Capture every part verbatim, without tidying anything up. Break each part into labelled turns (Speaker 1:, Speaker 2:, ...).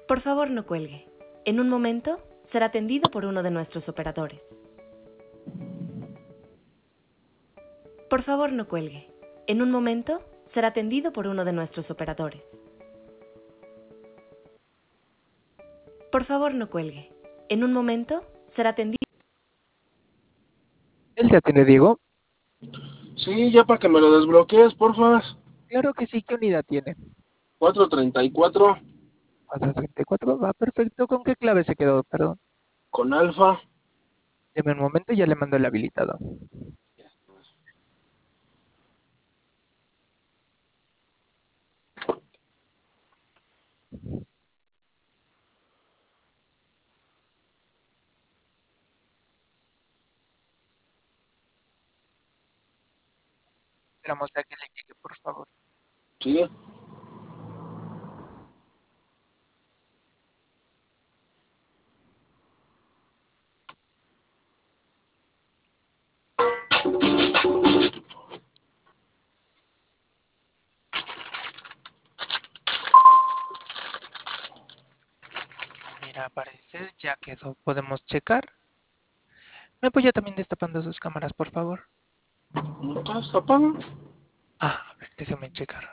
Speaker 1: Por favor, no cuelgue. En un momento será atendido por uno de nuestros operadores. Por favor, no cuelgue. En un momento será atendido por uno de nuestros operadores. Por favor, no cuelgue. En un momento será atendido.
Speaker 2: ¿Él te atiende, Diego?
Speaker 3: Sí, ya para que me lo desbloquees, porfa.
Speaker 2: Claro que sí, ¿qué unidad tiene?
Speaker 3: cuatrocientos treinta y cuatro
Speaker 2: cuatrocientos treinta y cuatro, va perfecto. ¿Con qué clave se quedó? Perdón.
Speaker 3: con alfa.
Speaker 2: Deme un momento y ya le mando el habilitado. Esperamos a que le llegue, por favor.
Speaker 3: Sí.
Speaker 2: Mira, aparece, ya quedó. ¿Podemos checar? ¿Me apoya también destapando sus cámaras, por favor?
Speaker 3: ¿No estás tapado?
Speaker 2: Ah, a ver, déjame checar.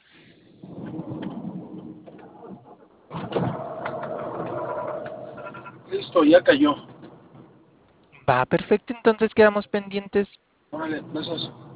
Speaker 3: Listo, ya cayó.
Speaker 2: Va, perfecto, entonces quedamos pendientes.
Speaker 3: Órale, gracias.